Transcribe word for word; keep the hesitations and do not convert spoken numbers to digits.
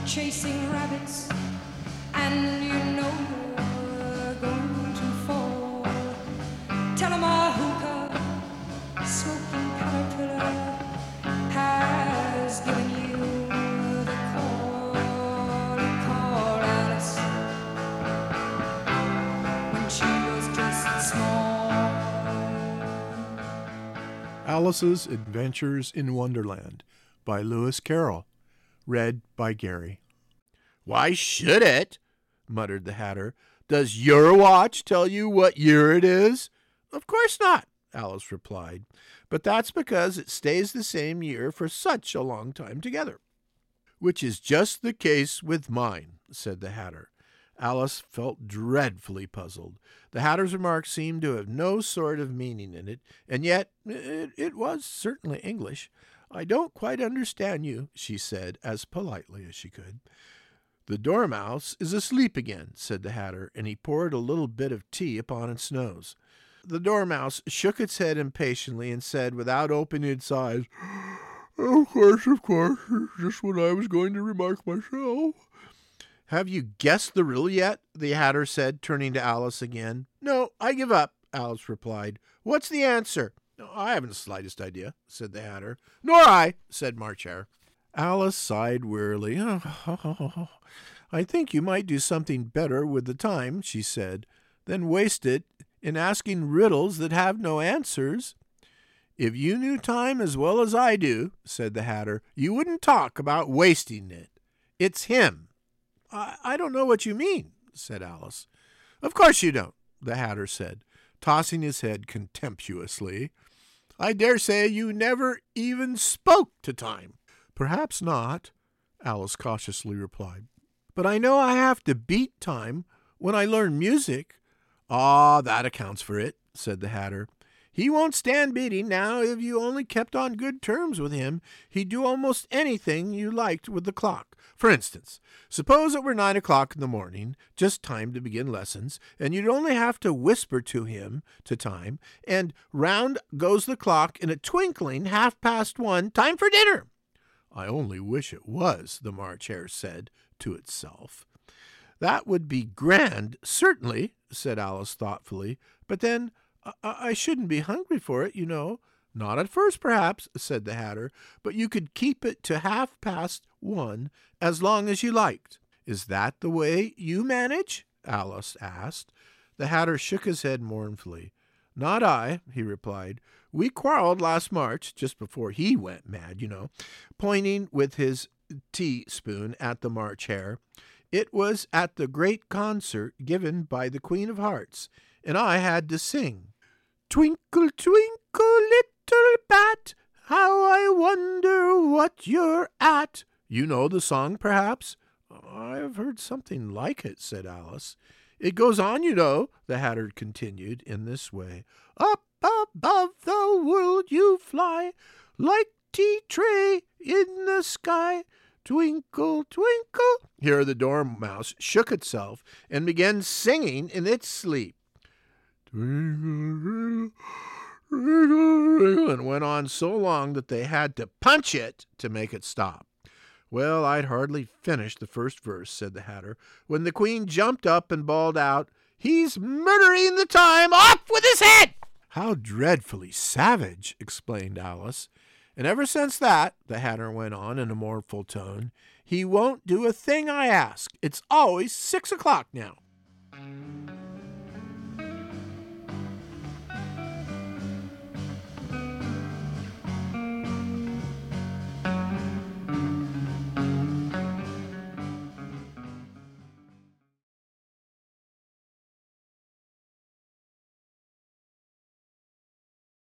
chasing rabbits, and you know you're going to fall. Tell 'em a hookah, smoking caterpillar has given you the call. He called Alice when she was just small. Alice's Adventures in Wonderland by Lewis Carroll. Read by Gary. "Why should it?" muttered the Hatter. "Does your watch tell you what year it is?" "Of course not," Alice replied. "But that's because it stays the same year for such a long time together." "Which is just the case with mine," said the Hatter. Alice felt dreadfully puzzled. The Hatter's remark seemed to have no sort of meaning in it, and yet it, it was certainly English. "I don't quite understand you," she said, as politely as she could. "The Dormouse is asleep again," said the Hatter, and he poured a little bit of tea upon its nose. The Dormouse shook its head impatiently and said, without opening its eyes, "Of course, of course, just what I was going to remark myself." "Have you guessed the riddle yet?" the Hatter said, turning to Alice again. "No, I give up," Alice replied. "What's the answer?" "I haven't the slightest idea," said the Hatter. "Nor I," said March Hare. Alice sighed wearily. "Oh, I think you might do something better with the time," she said, "than waste it in asking riddles that have no answers." "If you knew time as well as I do," said the Hatter, "you wouldn't talk about wasting it. It's him." I, I don't know what you mean," said Alice. "Of course you don't," the Hatter said, tossing his head contemptuously. "I dare say you never even spoke to time." "Perhaps not," Alice cautiously replied. "But I know I have to beat time when I learn music." "Ah, that accounts for it," said the Hatter. "He won't stand beating now. If you only kept on good terms with him, he'd do almost anything you liked with the clock. For instance, suppose it were nine o'clock in the morning, just time to begin lessons, and you'd only have to whisper to him to time, and round goes the clock in a twinkling, half past one, time for dinner." "I only wish it was," the March Hare said to itself. "That would be grand, certainly," said Alice thoughtfully. "But then I, I shouldn't be hungry for it, you know." "Not at first, perhaps," said the Hatter, "but you could keep it to half past one as long as you liked." "Is that the way you manage?" Alice asked. The Hatter shook his head mournfully. "Not I," he replied. "We quarreled last March, just before he went mad, you know," pointing with his teaspoon at the March Hare. "It was at the great concert given by the Queen of Hearts, and I had to sing, 'Twinkle, twinkle, little bat, how I wonder what you're at.' You know the song, perhaps?" "I have heard something like it," said Alice. "It goes on, you know," the Hatter continued, in this way. "Up above the world you fly, like tea-tray in the sky. Twinkle, twinkle." Here the Dormouse shook itself and began singing in its sleep. "Twinkle, twinkle, twinkle," and went on so long that they had to punch it to make it stop. "Well, I'd hardly finished the first verse," said the Hatter, "when the Queen jumped up and bawled out, 'He's murdering the time! Off with his head!'" "How dreadfully savage!" explained Alice. "And ever since that," the Hatter went on in a mournful tone, "he won't do a thing I ask. It's always six o'clock now."